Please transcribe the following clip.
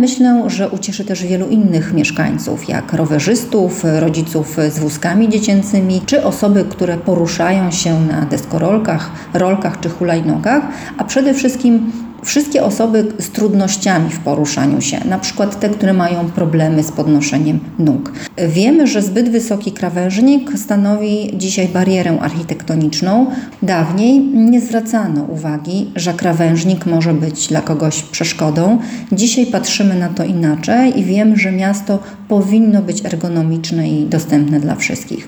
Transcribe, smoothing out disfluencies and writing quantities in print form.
myślę, że ucieszy też wielu innych mieszkańców, jak rowerzystów, rodziców z wózkami dziecięcymi, czy osoby, które poruszają się na deskorolkach, rolkach czy hulajnogach, a przede wszystkim wszystkie osoby z trudnościami w poruszaniu się, na przykład te, które mają problemy z podnoszeniem nóg. Wiemy, że zbyt wysoki krawężnik stanowi dzisiaj barierę architektoniczną. Dawniej nie zwracano uwagi, że krawężnik może być dla kogoś przeszkodą. Dzisiaj patrzymy na to inaczej i wiemy, że miasto powinno być ergonomiczne i dostępne dla wszystkich.